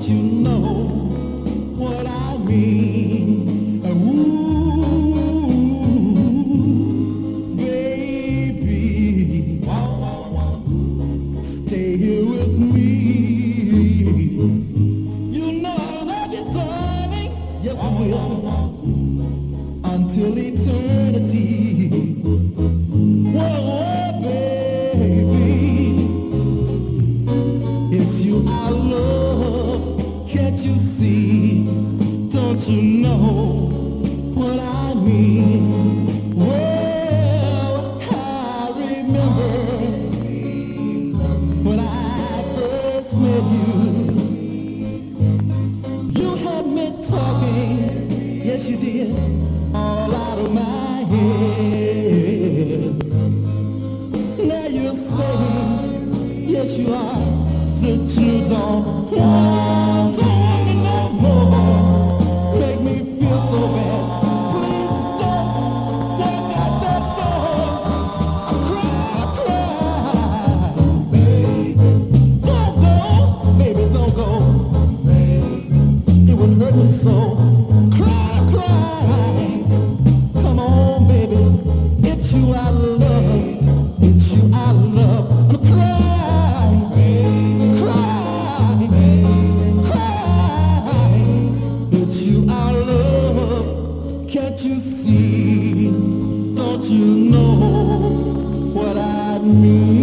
don't you know what I mean? Ooh, baby, stay here with me. You know I love you, darling. Yes, I will. Until eternity. Whoa, baby, it's you I love. Can't you see? Don't you know what I mean? Well, I remember when I first met you. You had me talking, yes you did, all out of my head. Now you're saying, yes you are, that you don't want me no more. Make me feel so bad. Please don't walk out that door. I cry, baby. Don't go, baby, don't go. It would hurt me so. Cry, cry. Come on, baby. It's you I love. It's you I love. I'm crying, crying, crying. It's you I love. Can't you see? Don't you know what I mean?